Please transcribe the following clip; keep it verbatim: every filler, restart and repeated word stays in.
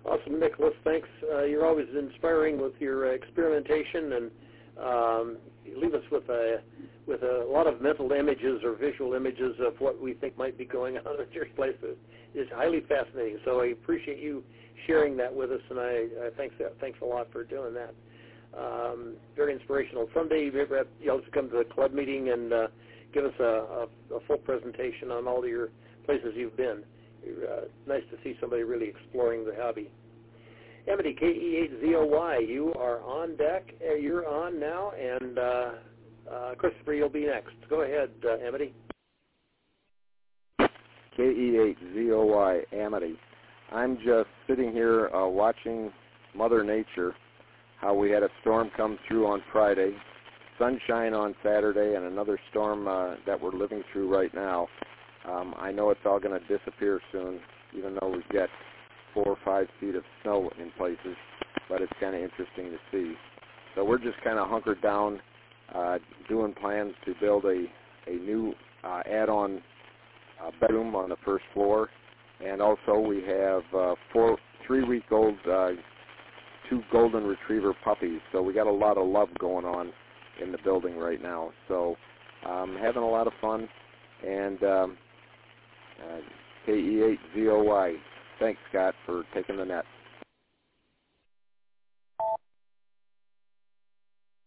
Awesome, Nicholas. Thanks. Uh, you're always inspiring with your uh, experimentation, and um, you leave us with a with a lot of mental images or visual images of what we think might be going on at your place. It's highly fascinating. So I appreciate you sharing that with us, and I, I thanks thanks a lot for doing that. Um, very inspirational. Someday you'll have to come to the club meeting and uh, give us a, a, a full presentation on all of your places you've been. Uh, nice to see somebody really exploring the hobby. Amity, K E eight Z O Y, you are on deck. Uh, you're on now, and uh, uh, Christopher, you'll be next. Go ahead, uh, Amity. K E eight Z O Y, Amity. I'm just sitting here uh, watching Mother Nature, how we had a storm come through on Friday, sunshine on Saturday, and another storm uh, that we're living through right now. Um, I know it's all going to disappear soon, even though we've got four or five feet of snow in places, but it's kind of interesting to see. So we're just kind of hunkered down, uh, doing plans to build a, a new uh, add-on uh, bedroom on the first floor, and also we have uh, four, three-week-old, uh, two golden retriever puppies, so we got a lot of love going on in the building right now. So um, having a lot of fun, and um, Uh, K E eight Z O Y. Thanks, Scott, for taking the net.